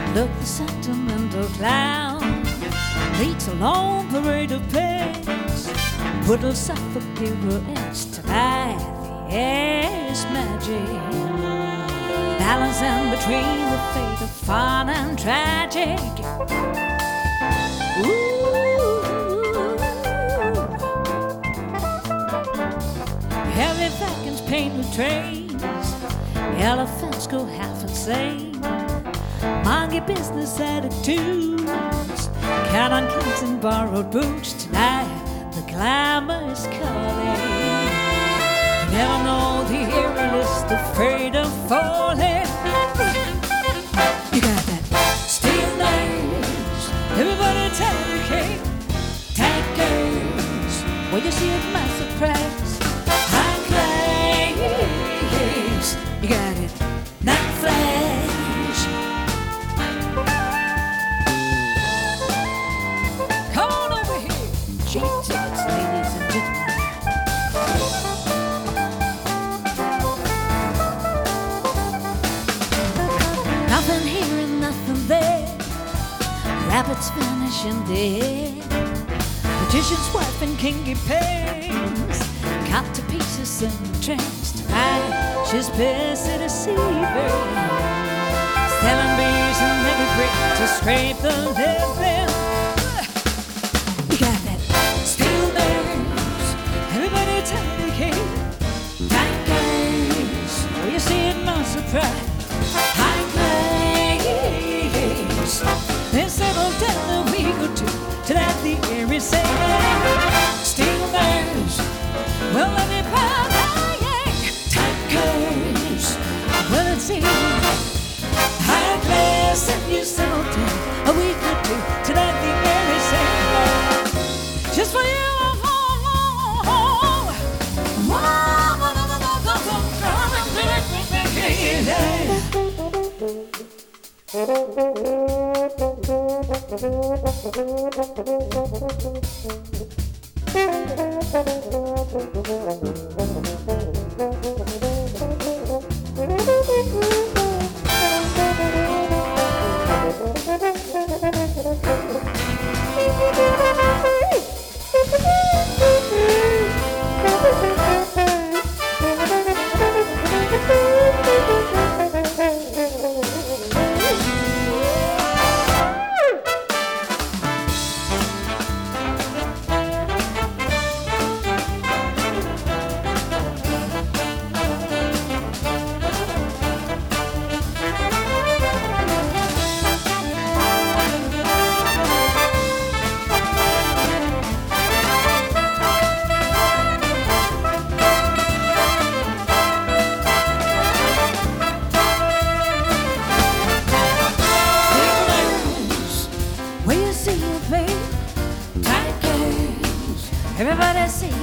Look, the sentimental clown leads a long parade of pigs. Puddle suffer pirouettes tonight. The air is magic, balancing between the fate of fun and tragic. Ooh. Heavy wagons paint with trains, elephants go half insane. Monkey business attitudes, cannon kings and borrowed boots. Tonight the glamour is calling. You never know, the hero is afraid of falling. You got that steel knives, everybody taking tankers. When you see it, my surprise, high clays. You got it, not flash. Come on over here, cheap tickets, ladies and gentlemen. Nothing here and nothing there. Rabbits vanish in the air. Magician's wife and kinky pains, cut to pieces in the trance. Tonight she's busy deceiving, selling bees and every brick to scrape the living. You got that steel nerves, everybody taking tankers. Oh, you see it, no surprise. High clays, they settle down a week or two to that the air is saying. Steel nerves, well, let me buying tankers. Well, it seems high class and you settle down a week or two to that the air is saying. Just for you. Everybody see